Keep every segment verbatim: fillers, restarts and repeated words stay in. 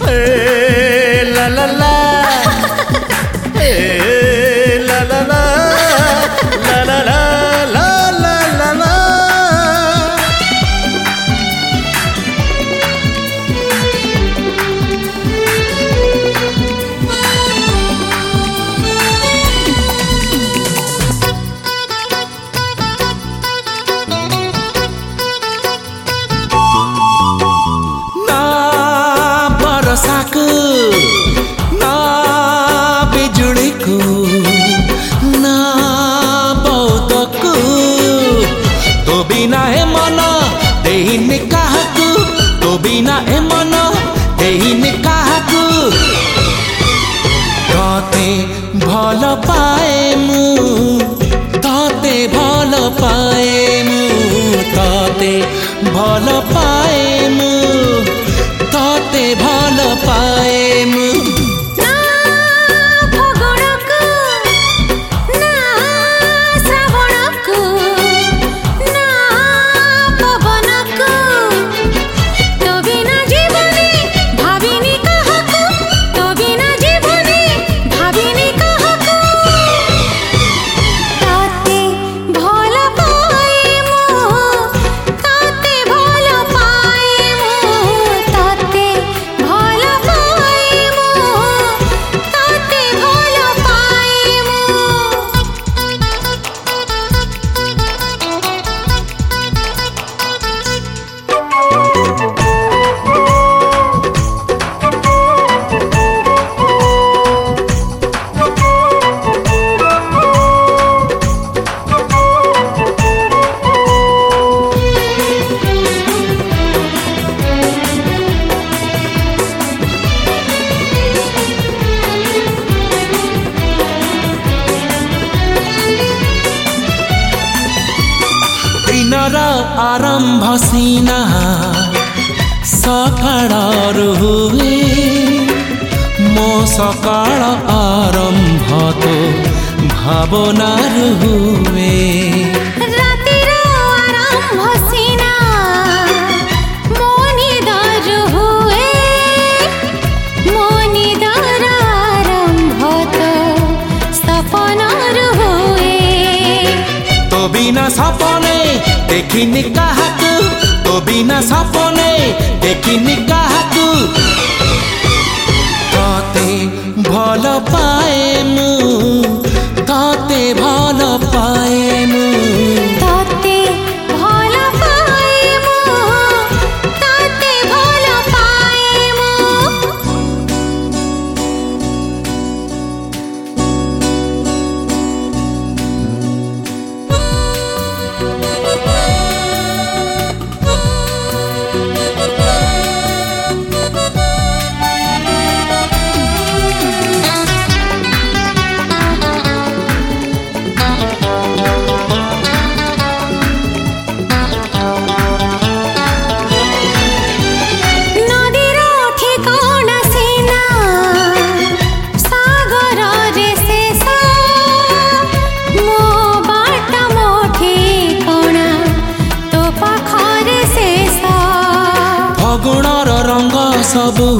ला ला ला ला ला ला ला ला ला ला ला ला। ना बरसाको ना बिजुलीको ना बौद्धको तो बिना ए मन देहिने काहाकु तो बिना ए मन देहिने काहाकु तते भल पाए मु तते भल पाए मु तते भल पाए मु तते भल पाए मु। ना फगुणको ना श्रावणको ना पवनको तो बिना जीवने भाविनी काहाको तो बिना जीवने भाविनी काहाको ताते भल पाए मु ताते भल पाए मु ताते भल पाए मु ताते भल पाए दिनर आरंभ सीना सकाळरु हुए मो सकाळ आरंभ तो भावनारु हुए रातिर आरंभ सीना मो निदर हुए मो निदर आरंभ तो सपनार हुए तो बिना सपने देखिनी काहाकु तो बिना सपने देखिनी काहाकु तते भल पाए मु तते भल पाए मु ताते भल पाए मु ताते भल पाए मु। नदीर ठिकाना सीना सागर रे शेष मो बाट मो ठिकाना तो पाखरे शेष फगुणर रंग सबु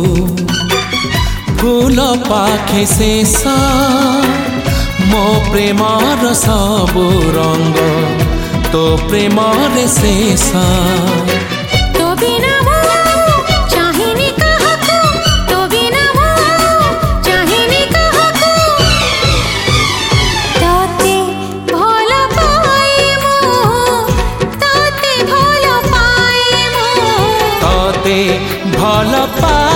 फूल पाखे शेष मो प्रेमर सबु रंग तो प्रेमर शेष तो बिना मो चाहिनी काहाको तो बिना मो चाहिनी काहाको ताते भल पाए मु ताते भल पाए मु तते भल पा